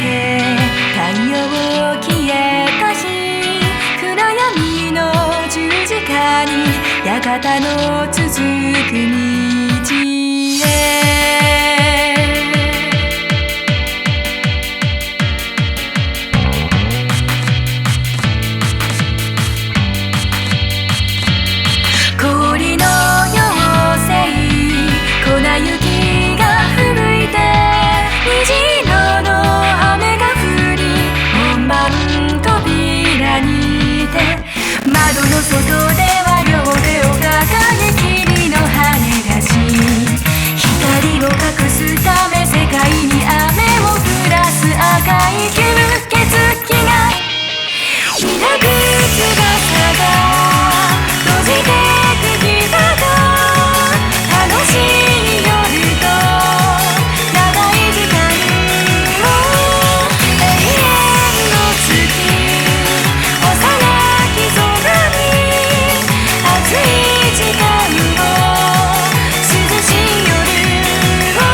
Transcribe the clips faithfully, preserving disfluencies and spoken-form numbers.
て太陽消えた日、暗闇の十字架に館の続く道へ。氷の妖精、粉雪が吹いて虹色の雨が降り、門番扉にいて、窓の外では両手を掲げ君の羽出し、光を隠すため世界に雨を降らす赤い吸血鬼が開く翼が閉じてく日が楽しい夜と長い時間を永遠の月、幼き空に熱い時間を涼しい夜を。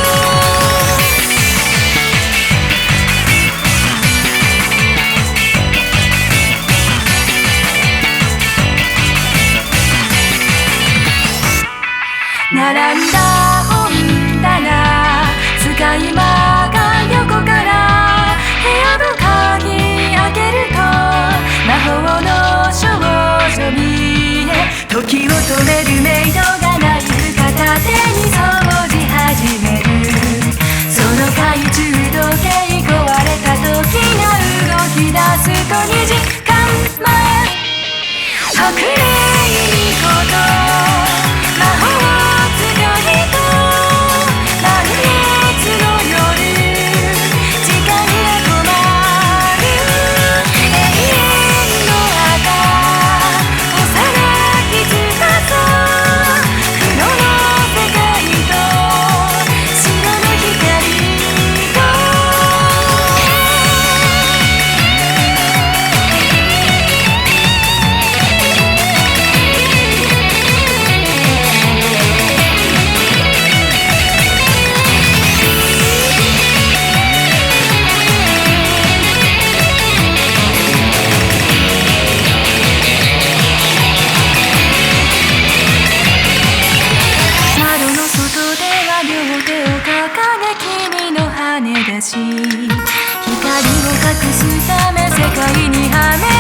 並んだ本棚、使い魔が横から部屋の鍵開けると、魔法の少女見え、時を止めるメイドがナイフ片手に掃除始める。その懐中時計壊れた時が動き出すとにじかんまえ、白麗にこと魔法光を隠すため世界に羽